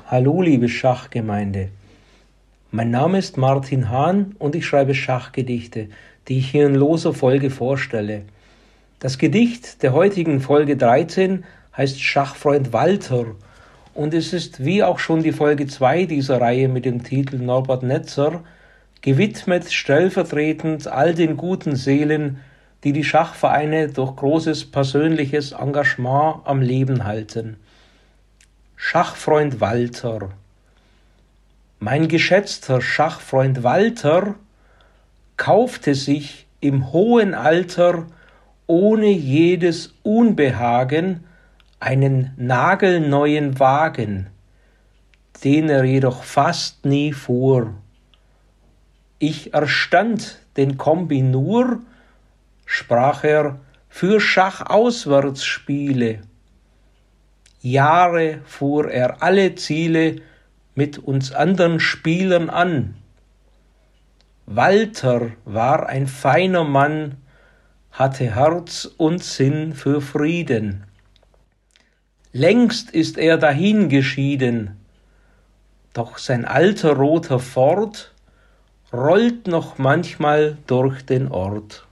Hallo liebe Schachgemeinde, mein Name ist Martin Hahn und ich schreibe Schachgedichte, die ich hier in loser Folge vorstelle. Das Gedicht der heutigen Folge 13 heißt Schachfreund Walter und es ist wie auch schon die Folge 2 dieser Reihe mit dem Titel Norbert Netzer gewidmet stellvertretend all den guten Seelen, die die Schachvereine durch großes persönliches Engagement am Leben halten. Schachfreund Walter. Mein geschätzter Schachfreund Walter kaufte sich im hohen Alter ohne jedes Unbehagen einen nagelneuen Wagen, den er jedoch fast nie fuhr. Ich erstand den Kombi nur, sprach er, für Schachauswärtsspiele. Jahre fuhr er alle Ziele mit uns anderen Spielern an. Walter war ein feiner Mann, hatte Herz und Sinn für Frieden. Längst ist er dahingeschieden, doch sein alter roter Ford rollt noch manchmal durch den Ort.